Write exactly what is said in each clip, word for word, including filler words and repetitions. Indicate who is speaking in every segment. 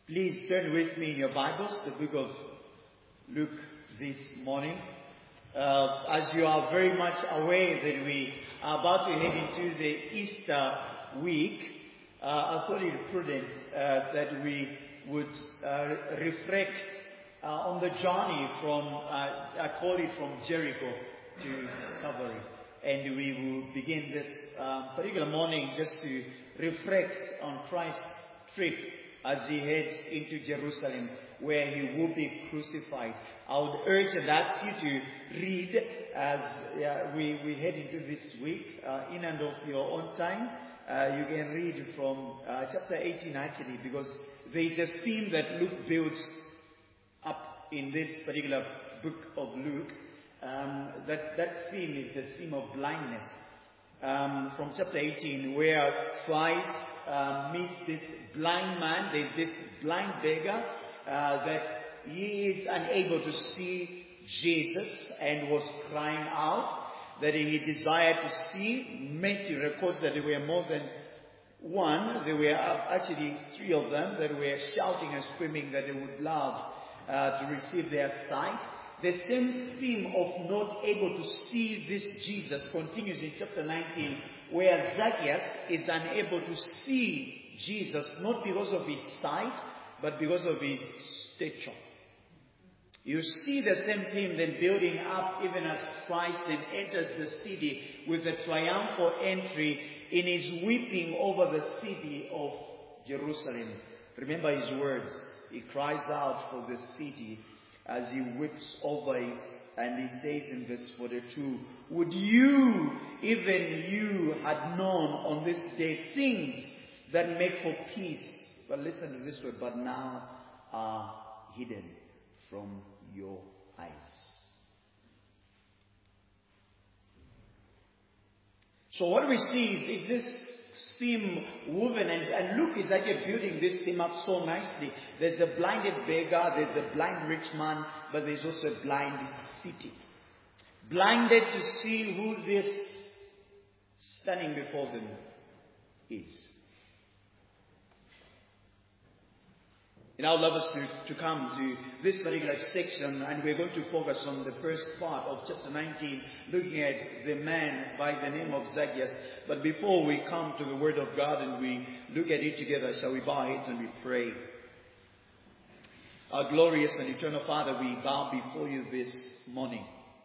Speaker 1: Please turn with me in your Bibles, the book of Luke this morning. Uh, as you are very much aware that we are about to head into the Easter week, uh, I thought it prudent uh, that we would uh, reflect uh, on the journey from, uh, I call it from Jericho to Calvary. And we will begin this uh, particular morning just to reflect on Christ's trip as he heads into Jerusalem, where he will be crucified. I would urge and ask you to read as uh, we, we head into this week, uh, in and of your own time. Uh, you can read from uh, chapter eighteen actually, because there is a theme that Luke builds up in this particular book of Luke. Um, that, that theme is the theme of blindness. Um, from chapter eighteen, where Christ uh, meets this blind man, this, this blind beggar, uh, that he is unable to see Jesus and was crying out that he desired to see. Matthew records that there were more than one. There were actually three of them that were shouting and screaming that they would love uh, to receive their sight. The same theme of not able to see this Jesus continues in chapter nineteen, where Zacchaeus is unable to see Jesus, not because of his sight, but because of his stature. You see the same theme then building up even as Christ then enters the city with a triumphal entry in his weeping over the city of Jerusalem. Remember his words. He cries out for the city as he weeps over it, and he says in verse forty-two, would you, even you, had known on this day things that make for peace. But listen to this word, but now are hidden from your eyes. So what we see is, is this theme woven, and, and Luke is actually building this theme up so nicely. There's the blinded beggar, there's the blind rich man, but there's also a blind city. Blinded to see who this standing before them is. And I would love us to, to come to this particular section, and we're going to focus on the first part of chapter nineteen, looking at the man by the name of Zacchaeus. But before we come to the Word of God and we look at it together, shall we bow our heads and we pray? Our glorious and eternal Father, we bow before you this morning.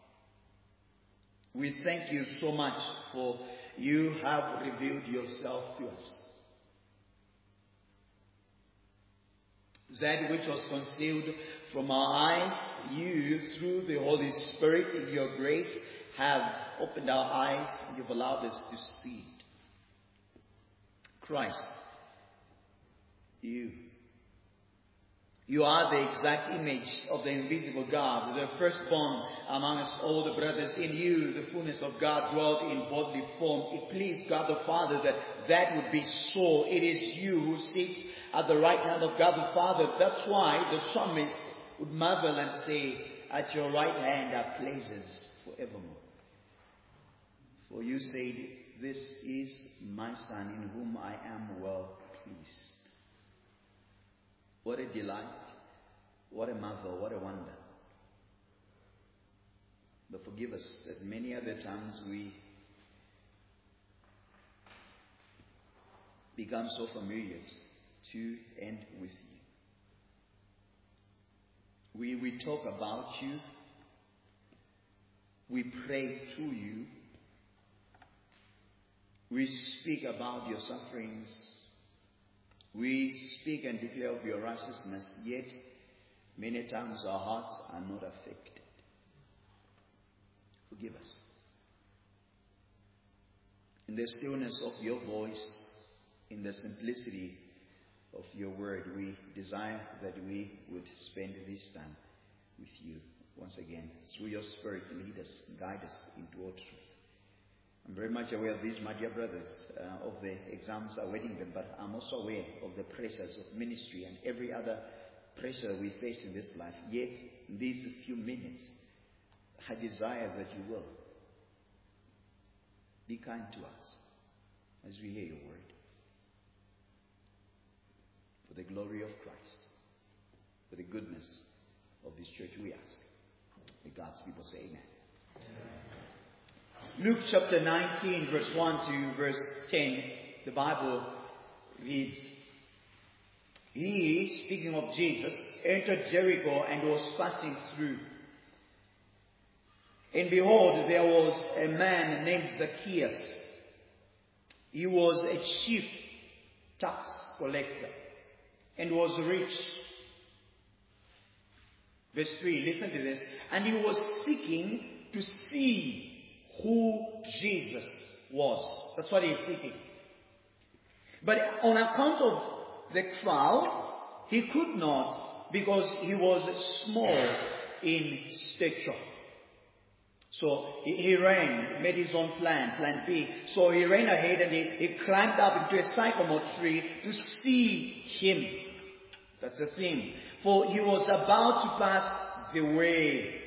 Speaker 1: We thank you so much for you have revealed yourself to us. That which was concealed from our eyes, you, through the Holy Spirit in your grace, have opened our eyes and you've allowed us to see it. Christ, you. You are the exact image of the invisible God, the firstborn amongst all the brothers. In you, the fullness of God dwelt in bodily form. It pleased God the Father that that would be so. It is you who sits at the right hand of God the Father. That's why the psalmist would marvel and say, at your right hand are places forevermore. For you said, this is my Son in whom I am well pleased. What a delight, what a marvel, what a wonder. But forgive us that many other times we become so familiar to and with you. We, we talk about you, we pray to you, we speak about your sufferings, we speak and declare of your righteousness, yet many times our hearts are not affected. Forgive us. In the stillness of your voice, in the simplicity of your word, we desire that we would spend this time with you once again. Through your Spirit, lead us, guide us into all truth. I'm very much aware of these, my dear brothers, uh, of the exams awaiting them, but I'm also aware of the pressures of ministry and every other pressure we face in this life. Yet, in these few minutes, I desire that you will be kind to us as we hear your word. For the glory of Christ. for the goodness of this church, we ask. May God's people say amen. Luke chapter nineteen, verse one to verse ten, the Bible reads, He, speaking of Jesus, entered Jericho and was passing through. And behold, there was a man named Zacchaeus. He was a chief tax collector and was rich. Verse three, listen to this. And he was seeking to see who Jesus was. That's what he is seeking. But on account of the crowd, he could not, because he was small in stature. So he, he ran, made his own plan, plan B. So he ran ahead and he, he climbed up into a sycamore tree to see him. That's the thing. For he was about to pass the way.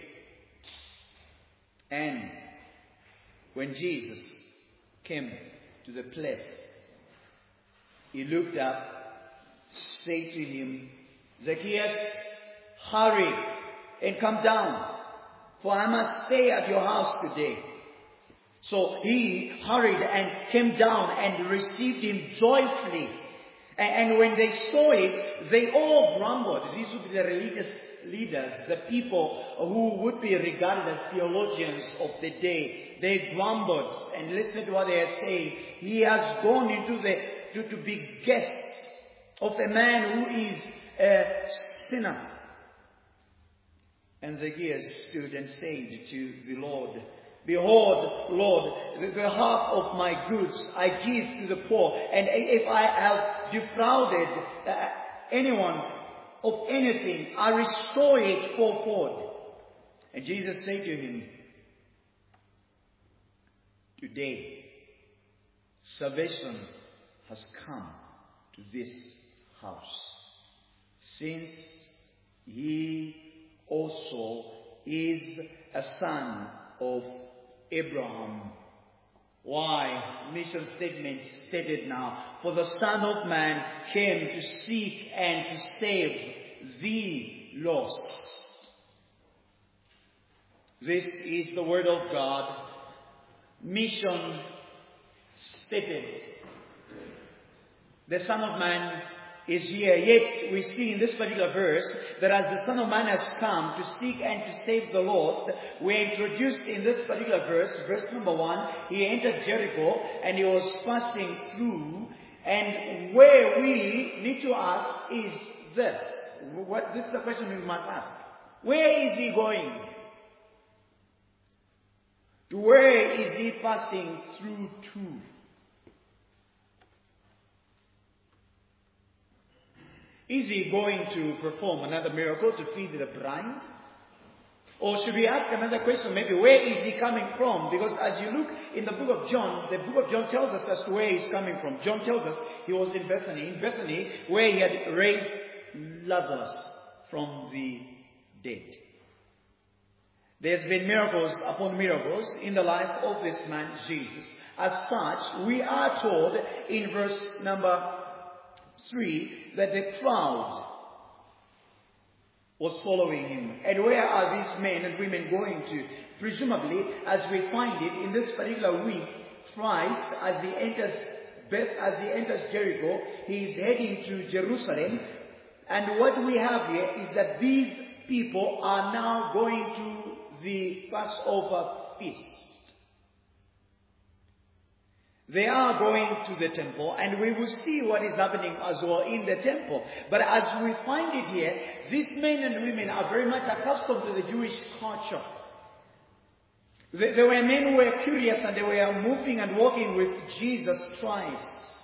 Speaker 1: And when Jesus came to the place, he looked up, said to him, Zacchaeus, hurry and come down, for I must stay at your house today. So he hurried and came down and received him joyfully. And when they saw it, they all grumbled. These would be the religious leaders, the people who would be regarded as theologians of the day. They grumbled, and listen to what they are saying. He has gone into the to, to be guest of a man who is a sinner. And Zacchaeus stood and said to the Lord, Behold, Lord, the, the half of my goods I give to the poor, and if I have defrauded uh, anyone of anything, I restore it fourfold. And Jesus said to him, Today, salvation has come to this house, since he also is a son of Abraham. Why? Mission statement stated now. For the Son of Man came to seek and to save the lost. This is the word of God. Mission stated. The Son of Man is here. Yet we see in this particular verse that as the Son of Man has come to seek and to save the lost, we're introduced in this particular verse, verse number one, he entered Jericho and he was passing through. And where we need to ask is this. What, this is the question we must ask. Where is he going? To where is he passing through to? Is he going to perform another miracle to feed the blind? Or should we ask another question, maybe where is he coming from? Because as you look in the book of John, the book of John tells us as to where he's coming from. John tells us he was in Bethany, in Bethany where he had raised Lazarus from the dead. There's been miracles upon miracles in the life of this man, Jesus. As such, we are told in verse number three that the crowd was following him. And where are these men and women going to? Presumably, as we find it in this particular week, Christ, as he enters Beth, as he enters Jericho, he is heading to Jerusalem. And what we have here is that these people are now going to the Passover feast. They are going to the temple, and we will see what is happening as well in the temple. But as we find it here, these men and women are very much accustomed to the Jewish culture. They, they were men who were curious, and they were moving and walking with Jesus Christ.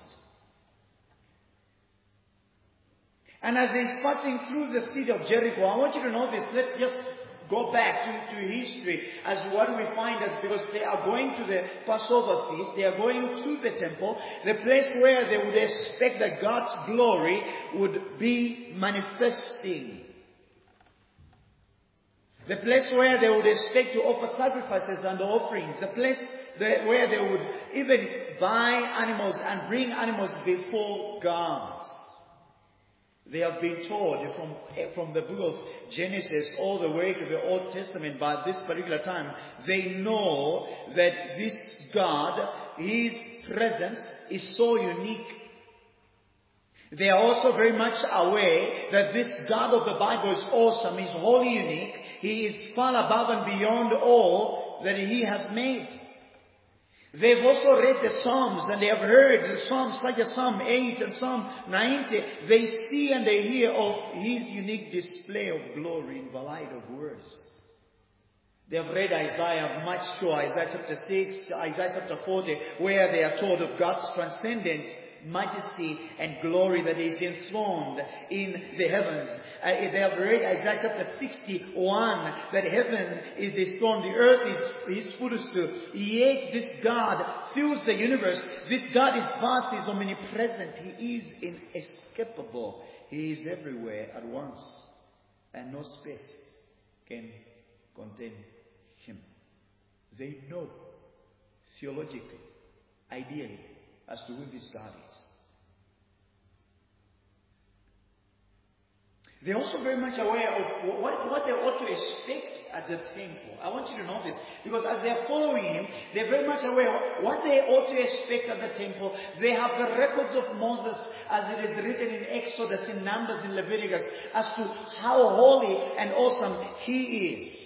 Speaker 1: And as he's passing through the city of Jericho, I want you to notice, let's just go back to, to history as what we find as, because they are going to the Passover feast, they are going to the temple, the place where they would expect that God's glory would be manifesting. The place where they would expect to offer sacrifices and offerings. The place that, where they would even buy animals and bring animals before God. They have been told from, from the book of Genesis all the way to the Old Testament by this particular time. They know that this God, His presence is so unique. They are also very much aware that this God of the Bible is awesome, He's wholly unique. He is far above and beyond all that He has made. They've also read the Psalms and they have heard the Psalms such as Psalm eight and Psalm ninety. They see and they hear of His unique display of glory in variety of words. They have read Isaiah much sure, Isaiah chapter six, Isaiah chapter forty, where they are told of God's transcendent majesty and glory that is enthroned in the heavens. Uh, they have read Isaiah chapter sixty-one, that heaven is His throne, the earth is His footstool. Yet this God fills the universe. This God is vast, is omnipresent. He is inescapable. He is everywhere at once, and no space can contain Him. They know theologically, ideally, as to who this God is. They're also very much aware of what, what they ought to expect at the temple. I want you to know this, because as they are following Him, they're very much aware of what they ought to expect at the temple. They have the records of Moses, as it is written in Exodus, in Numbers, in Leviticus, as to how holy and awesome He is.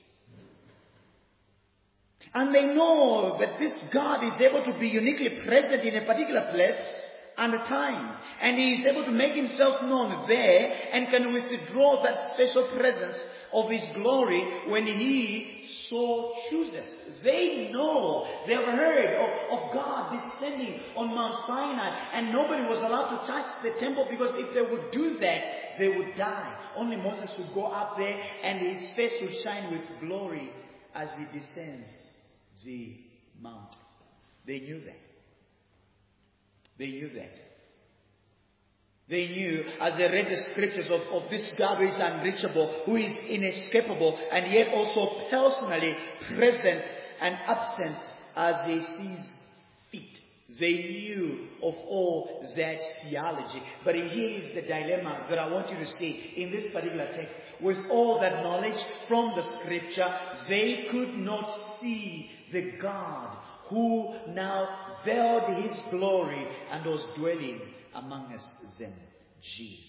Speaker 1: And they know that this God is able to be uniquely present in a particular place and time. And He is able to make Himself known there and can withdraw that special presence of His glory when He so chooses. They know, they have heard of, of God descending on Mount Sinai, and nobody was allowed to touch the temple, because if they would do that, they would die. Only Moses would go up there and his face would shine with glory as he descends the mountain. They knew that. They knew that. They knew, as they read the scriptures, of, of this God who is unreachable, who is inescapable, and yet also personally present and absent as He sees fit. They knew of all that theology. But here is the dilemma that I want you to see in this particular text. With all that knowledge from the scripture, they could not see the God who now veiled His glory and was dwelling among us them, Jesus.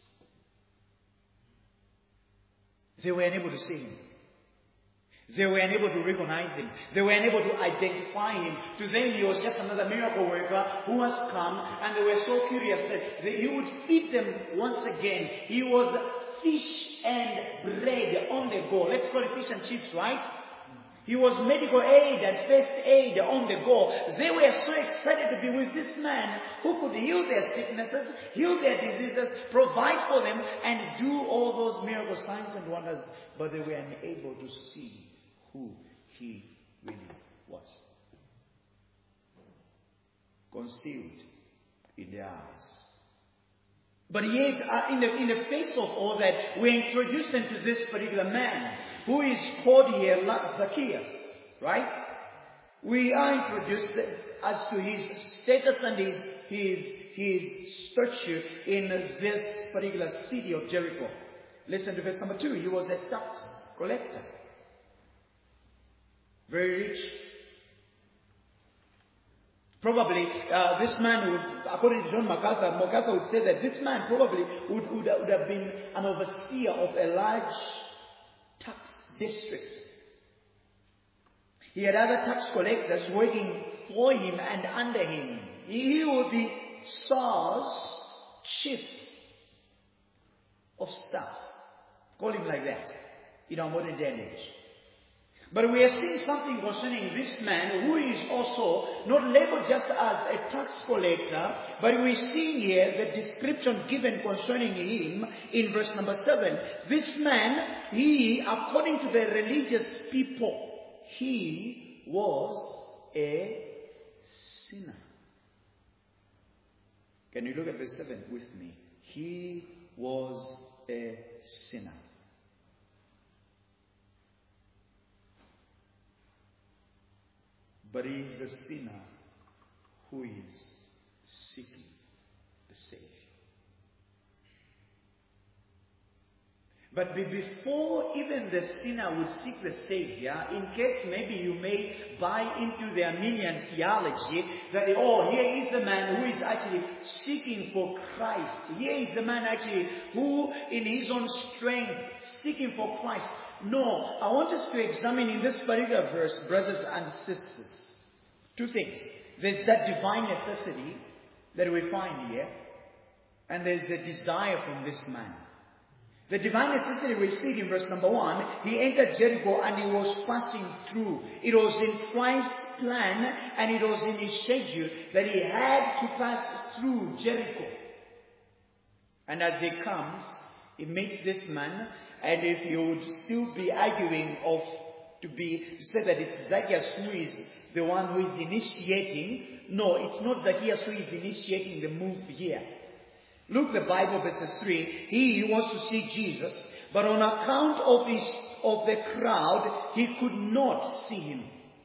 Speaker 1: They were unable to see Him. They were unable to recognize Him. They were unable to identify Him. To them, He was just another miracle worker who has come, and they were so curious that they, He would feed them once again. He was fish and bread on the go. Let's call it fish and chips, right? He was medical aid and first aid on the go. They were so excited to be with this man who could heal their sicknesses, heal their diseases, provide for them, and do all those miracle signs and wonders. But they were unable to see who He really was. Concealed in their eyes. But yet, uh, in, the, in the face of all that, we introduce them to this particular man, who is called here Zacchaeus, right? We are introduced as to his status and his, his, his stature in this particular city of Jericho. Listen to verse number two. He was a tax collector. Very rich. Probably, uh, this man would, according to John MacArthur, MacArthur would say that this man probably would, would, would have been an overseer of a large tax district. He had other tax collectors working for him and under him. He would be Saul's chief of staff. Call him like that in our modern day and age. But we are seeing something concerning this man, who is also not labeled just as a tax collector, but we see here the description given concerning him in verse number seven. This man, he, according to the religious people, he was a sinner. Can you look at verse seven with me? He was a sinner. But he is a sinner who is seeking the Savior. But be- before even the sinner would seek the Savior, in case maybe you may buy into the Arminian theology that, oh, here is the man who is actually seeking for Christ. Here is the man actually who, in his own strength, seeking for Christ. No, I want us to examine in this particular verse, brothers and sisters, two things. There's that divine necessity that we find here, and there's a desire from this man. The divine necessity we see in verse number one. He entered Jericho and he was passing through. It was in Christ's plan and it was in his schedule that he had to pass through Jericho. And as he comes, he meets this man, and if you would still be arguing of to be to say that it's Zacchaeus who is the one who is initiating, no, it's not Zacchaeus who is initiating the move here. Look the Bible, verses three. He wants to see Jesus, but on account of his of the crowd, he could not see him.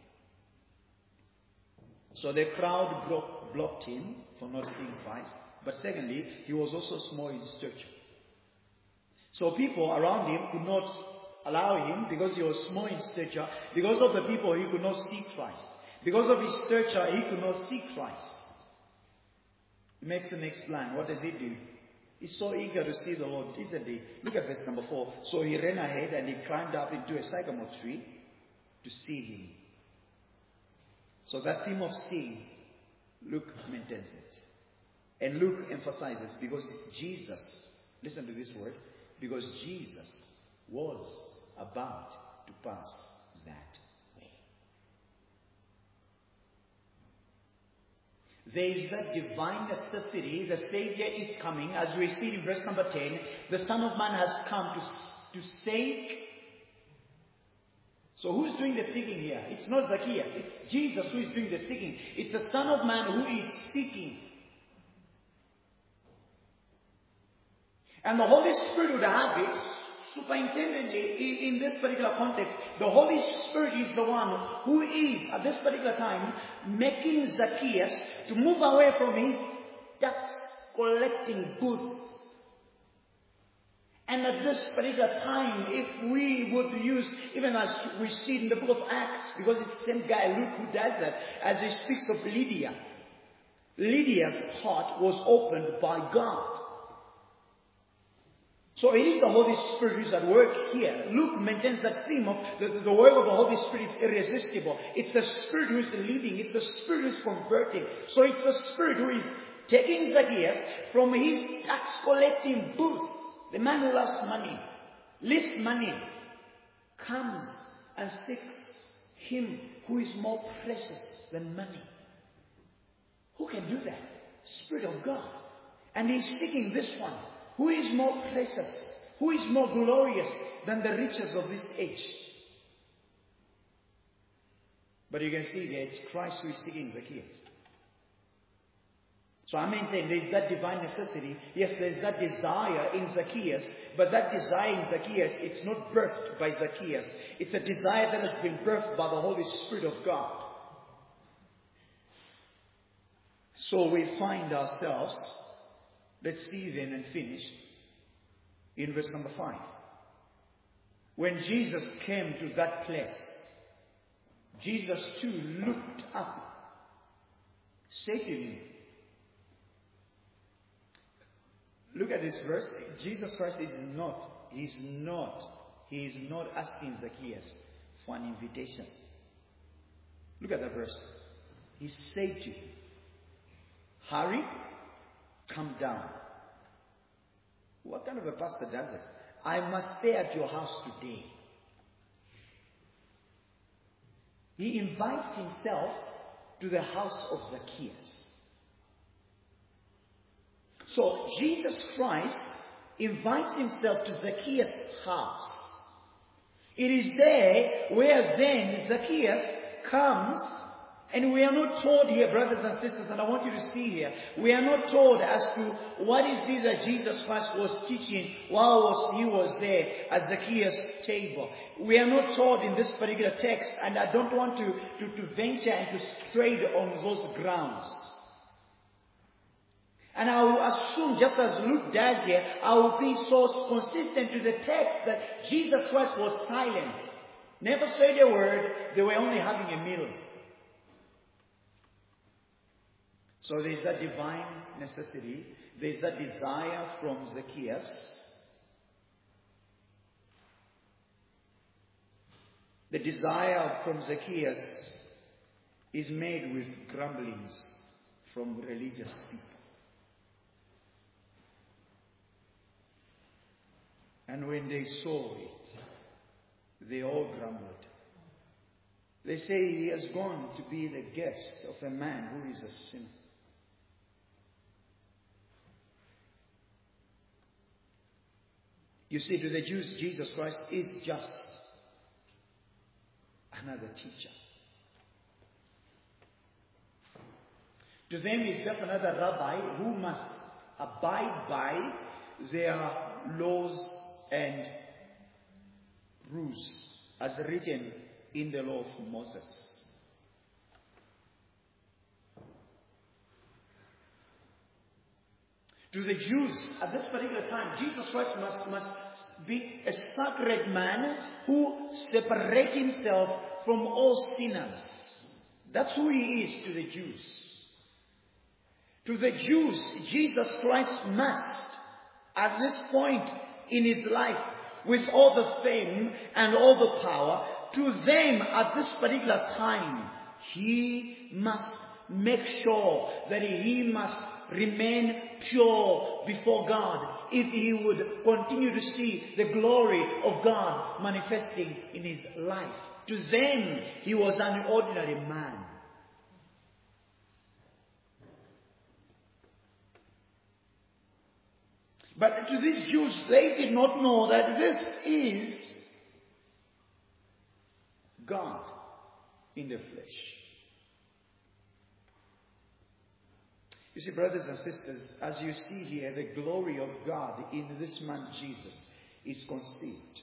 Speaker 1: So the crowd block, blocked him from not seeing Christ. But secondly, he was also small in stature. So people around him could not allow him, because he was small in stature. Because of the people, he could not see Christ. Because of his stature, he could not see Christ. He makes the next plan. What does he do? He's so eager to see the Lord, isn't he? Look at verse number four. So he ran ahead and he climbed up into a sycamore tree to see him. So that theme of seeing, Luke maintains it. And Luke emphasizes, because Jesus, listen to this word, because Jesus was about to pass that way. There is that divine necessity. The Savior is coming. As we see in verse number ten, the Son of Man has come to, to seek. So who is doing the seeking here? It's not Zacchaeus. It's Jesus who is doing the seeking. It's the Son of Man who is seeking. And the Holy Spirit would have it, superintendently, in this particular context, the Holy Spirit is the one who is, at this particular time, making Zacchaeus to move away from his tax collecting booth. And at this particular time, if we would use, even as we see in the book of Acts, because it's the same guy, Luke, who does that, as he speaks of Lydia. Lydia's heart was opened by God. So it is the Holy Spirit who is at work here. Luke maintains that theme of the, the work of the Holy Spirit is irresistible. It's the Spirit who is leading. It's the Spirit who is converting. So it's the Spirit who is taking Zacchaeus from his tax collecting booth. The man who loves money, lifts money, comes and seeks him who is more precious than money. Who can do that? Spirit of God. And he's seeking this one. Who is more precious? Who is more glorious than the riches of this age? But you can see here, it's Christ who is seeking Zacchaeus. So I maintain there is that divine necessity. Yes, there is that desire in Zacchaeus. But that desire in Zacchaeus, it's not birthed by Zacchaeus. It's a desire that has been birthed by the Holy Spirit of God. So we find ourselves, let's see then and finish in verse number five. When Jesus came to that place, Jesus too looked up, said to him, look at this verse. Jesus Christ is not, he is not, he is not asking Zacchaeus for an invitation. Look at that verse. He said to him, hurry, come down. What kind of a pastor does this? I must stay at your house today. He invites himself to the house of Zacchaeus. So Jesus Christ invites himself to Zacchaeus' house. It is there where then Zacchaeus comes. And we are not told here, brothers and sisters, and I want you to see here, we are not told as to what is it that Jesus Christ was teaching while was, he was there at Zacchaeus' table. We are not told in this particular text, and I don't want to, to, to venture and to stray on those grounds. And I will assume, just as Luke does here, I will be so consistent to the text that Jesus Christ was silent. Never said a word. They were only having a meal. So there's that divine necessity. There's that desire from Zacchaeus. The desire from Zacchaeus is made with grumblings from religious people. And when they saw it, they all grumbled. They say he has gone to be the guest of a man who is a sinner. You see, to the Jews, Jesus Christ is just another teacher. To them, he's just another rabbi who must abide by their laws and rules as written in the law of Moses. To the Jews at this particular time, Jesus Christ must, must be a sacred man who separates himself from all sinners. That's who he is to the Jews. To the Jews, Jesus Christ must, at this point in his life, with all the fame and all the power, to them at this particular time, he must make sure that he must remain pure before God if he would continue to see the glory of God manifesting in his life. To them, he was an ordinary man. But to these Jews, they did not know that this is God in the flesh. You see, brothers and sisters, as you see here, the glory of God in this man Jesus is conceived.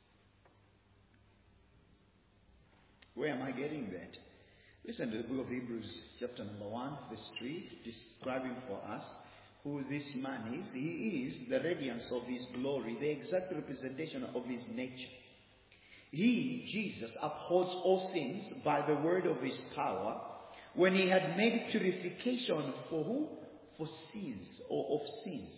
Speaker 1: Where am I getting that? Listen to the book of Hebrews, chapter number one, verse three, describing for us who this man is. He is the radiance of his glory, the exact representation of his nature. He, Jesus, upholds all things by the word of his power, when he had made purification for who? For sins, or of sins.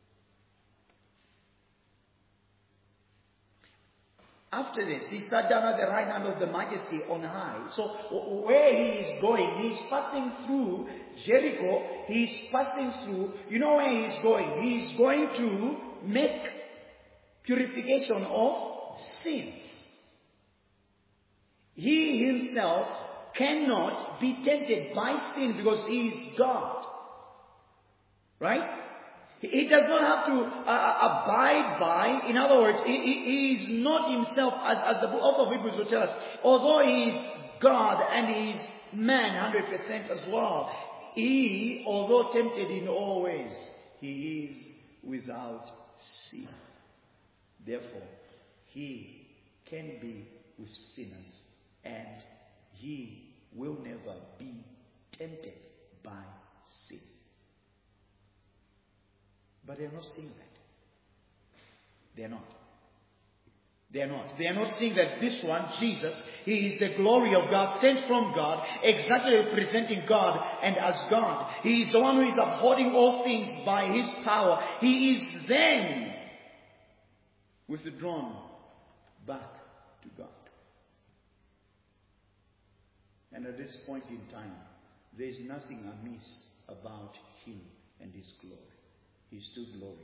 Speaker 1: After this, he sat down at the right hand of the Majesty on high. So where he is going, he is passing through Jericho. He is passing through, you know where he is going? He is going to make purification of sins. He himself cannot be tempted by sin because he is God. Right? He does not have to uh, abide by, in other words, he, he, he is not himself, as, as the book of Hebrews will tell us, although he is God and he is man one hundred percent as well, he, although tempted in all ways, he is without sin. Therefore, he can be with sinners and he will never be tempted by sin. But they are not seeing that. They are not. They are not. They are not seeing that this one, Jesus, he is the glory of God, sent from God, exactly representing God and as God. He is the one who is upholding all things by his power. He is then withdrawn back to God. And at this point in time, there is nothing amiss about him and his glory. He is too glorious.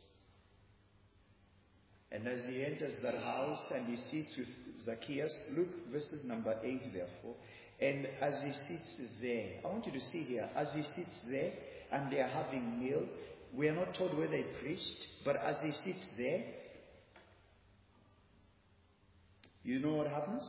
Speaker 1: And as he enters that house and he sits with Zacchaeus, look verses number eight therefore, and as he sits there, I want you to see here, as he sits there and they are having meal, we are not told where they preached, but as he sits there, you know what happens?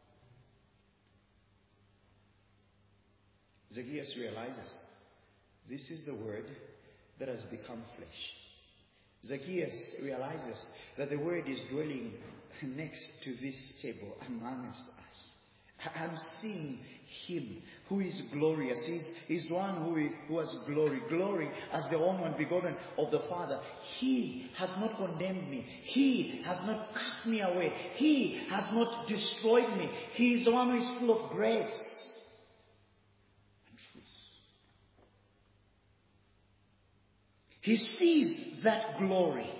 Speaker 1: Zacchaeus realizes, this is the word that has become flesh. Zacchaeus realizes that the word is dwelling next to this table amongst us. I'm seeing Him who is glorious. He's, he's one who, is, who has glory. Glory as the only one begotten of the Father. He has not condemned me. He has not cast me away. He has not destroyed me. He is the one who is full of grace and truth. He sees that glory.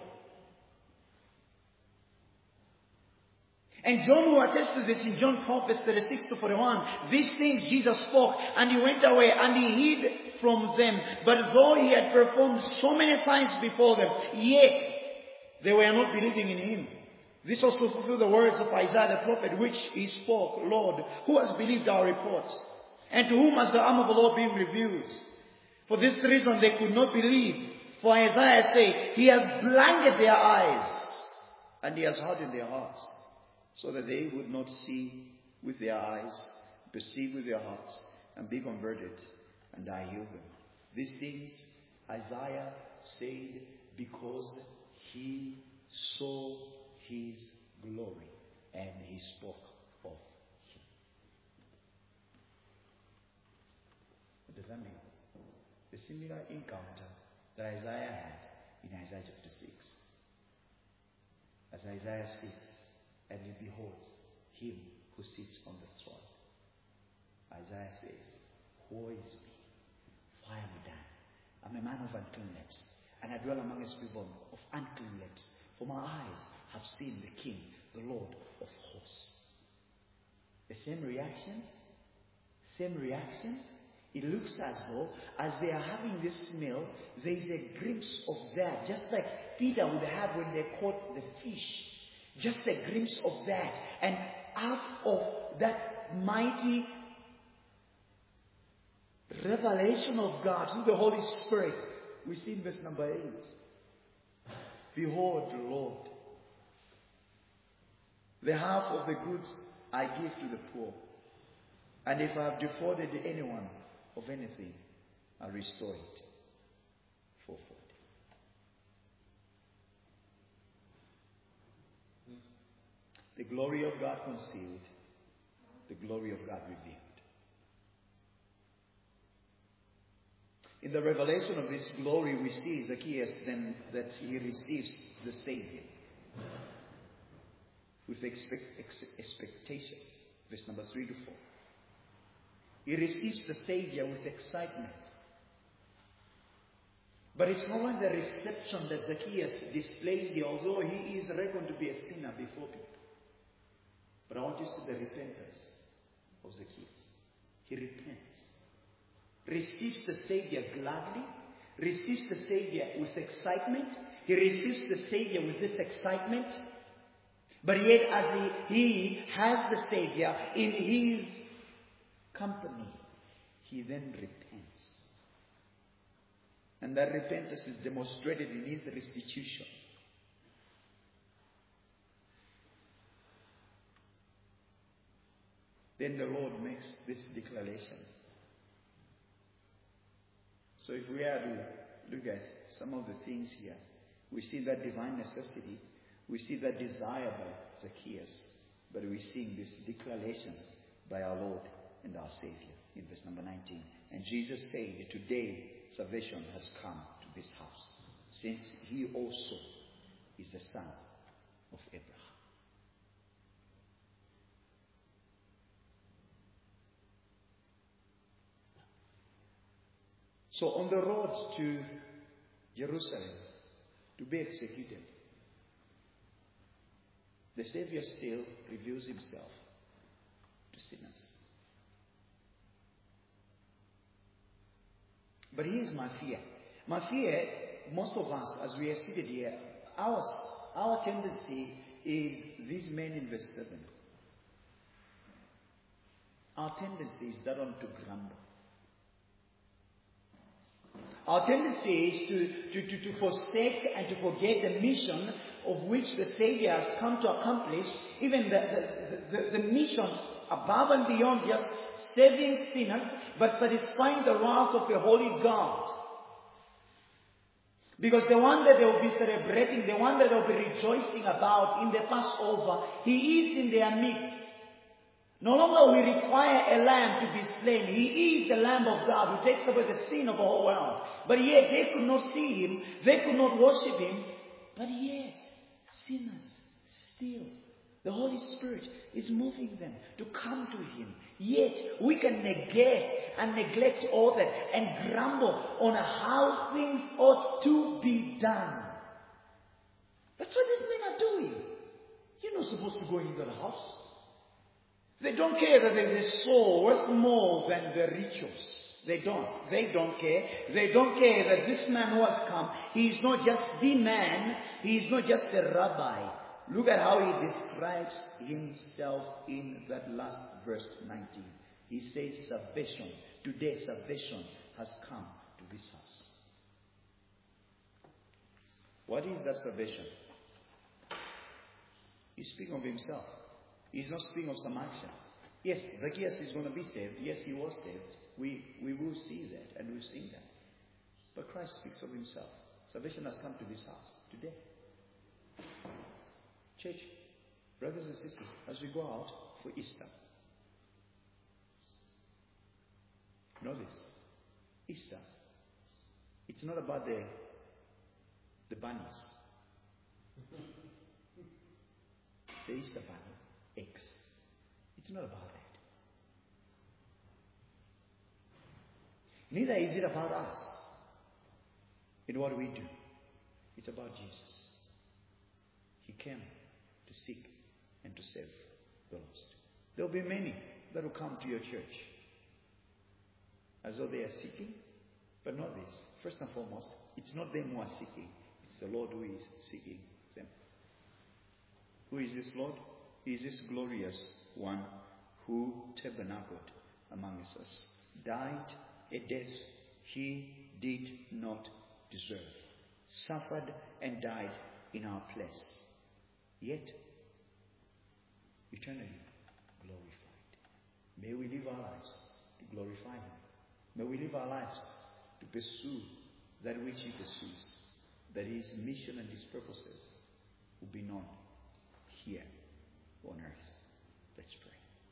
Speaker 1: And John will attest to this in John twelve, verse thirty-six to forty-one. These things Jesus spoke, and he went away, and he hid from them. But though he had performed so many signs before them, yet they were not believing in him. This also fulfilled the words of Isaiah the prophet, which he spoke, Lord, who has believed our reports? And to whom has the arm of the Lord been revealed? For this reason they could not believe. For Isaiah said, He has blinded their eyes, and He has hardened their hearts, so that they would not see with their eyes, perceive with their hearts, and be converted, and I heal them. These things Isaiah said because he saw His glory, and he spoke of Him. What does that mean? The similar encounter that Isaiah had in Isaiah chapter six. As Isaiah sits, and he beholds Him who sits on the throne. Isaiah says, woe is me, for I am done. I'm a man of unclean lips, and I dwell among His people of unclean lips. For my eyes have seen the King, the Lord of hosts. The same reaction, same reaction. It looks as though, as they are having this meal, there is a glimpse of that, just like Peter would have when they caught the fish. Just a glimpse of that. And out of that mighty revelation of God through the Holy Spirit, we see in verse number eight. Behold, Lord, the half of the goods I give to the poor. And if I have defrauded anyone of anything, I restore it fourfold. The glory of God concealed, the glory of God revealed. In the revelation of this glory, we see Zacchaeus then that he receives the Savior with expect, ex, expectation. Verse number three to four. He receives the Savior with excitement. But it's not only the reception that Zacchaeus displays here, although he is reckoned to be a sinner before people. But I want you to see the repentance of Zacchaeus. He repents. Receives the Savior gladly. Receives the Savior with excitement. He receives the Savior with this excitement. But yet as he, he has the Savior in his company, he then repents. And that repentance is demonstrated in his restitution. Then the Lord makes this declaration. So if we are to look at some of the things here, we see that divine necessity, we see that desire by Zacchaeus, but we see this declaration by our Lord and our Savior in verse number nineteen. And Jesus said, today salvation has come to this house, since he also is the son of Abraham. So on the road to Jerusalem to be executed, the Savior still reveals himself to sinners. But here's my fear. My fear, most of us, as we are seated here, our, our tendency is these men in verse seven. Our tendency is that one to grumble. Our tendency is to, to, to, to forsake and to forget the mission of which the Savior has come to accomplish, even the, the, the, the mission above and beyond just saving sinners, but satisfying the wrath of a holy God. Because the one that they will be celebrating, the one that they will be rejoicing about in the Passover, he is in their midst. No longer we require a lamb to be slain. He is the Lamb of God who takes away the sin of the whole world. But yet they could not see him. They could not worship him. But yet, sinners still, the Holy Spirit is moving them to come to him. Yet we can negate and neglect all that and grumble on how things ought to be done. That's what these men are doing. You're not supposed to go into the house. They don't care that there is a soul worth more than the rituals. They don't. They don't care. They don't care that this man who has come, he is not just the man, he is not just the rabbi. Look at how he describes himself in that last verse nineteen. He says salvation, today salvation has come to this house. What is that salvation? He's speaking of himself. He's not speaking of some action. Yes, Zacchaeus is going to be saved. Yes, he was saved. We, we will see that and we've seen that. But Christ speaks of himself. Salvation has come to this house today. Church, brothers and sisters, as we go out for Easter, know this. Easter, it's not about the, the bunnies. The Easter bunny, eggs. It's not about that. Neither is it about us in what we do. It's about Jesus. He came to seek and to save the lost. There will be many that will come to your church as though they are seeking, but not this. First and foremost, it's not them who are seeking. It's the Lord who is seeking them. Who is this Lord? He is this glorious one who tabernacled among us, died a death he did not deserve, suffered and died in our place, yet eternally glorified. May we live our lives to glorify him. May we live our lives to pursue that which he pursues, that his mission and his purposes will be known here on earth. Let's pray.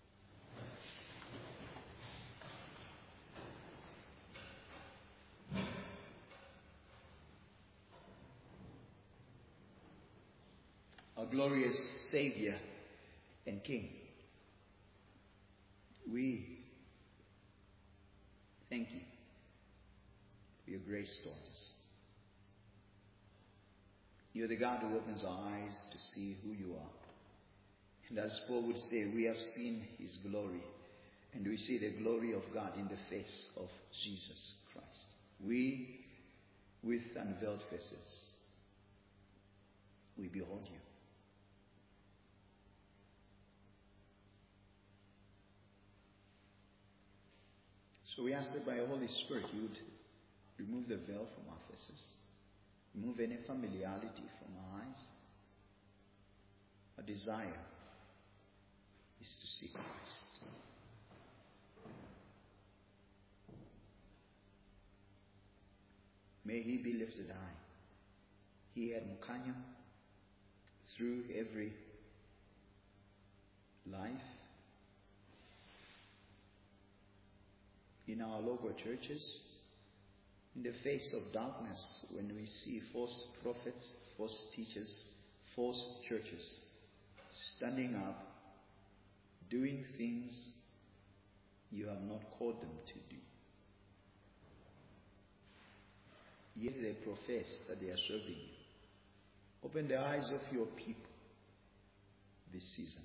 Speaker 1: Our glorious Savior and King, we thank you for your grace towards us. You're the God who opens our eyes to see who you are. And as Paul would say, we have seen his glory, and we see the glory of God in the face of Jesus Christ. We, with unveiled faces, we behold you. So we ask that by your Holy Spirit you would remove the veil from our faces, remove any familiarity from our eyes. Our desire is to see Christ. May he be lifted high. He had Mukanya through every life. In our local churches, in the face of darkness, when we see false prophets, false teachers, false churches standing up, doing things you have not called them to do. Yet they profess that they are serving you. Open the eyes of your people this season.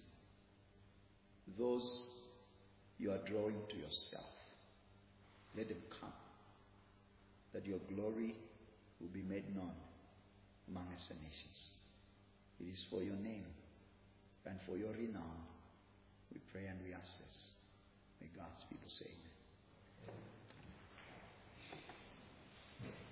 Speaker 1: Those you are drawing to yourself. Let them come, that your glory will be made known among us the nations. It is for your name and for your renown we pray and we ask this. May God's people say amen.